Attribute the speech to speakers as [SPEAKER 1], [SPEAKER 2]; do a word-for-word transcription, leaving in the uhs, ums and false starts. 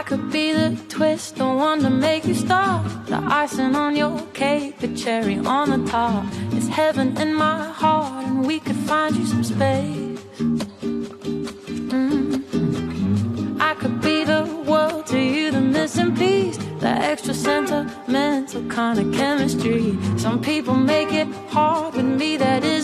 [SPEAKER 1] I could be the twist, the one to make you stop, the icing on your cake, the cherry on the top. It's heaven in my heart, and we could find you some space. Mm. I could be the world to you, the missing piece, the extra sentimental kind of chemistry. Some people make it hard, with me that is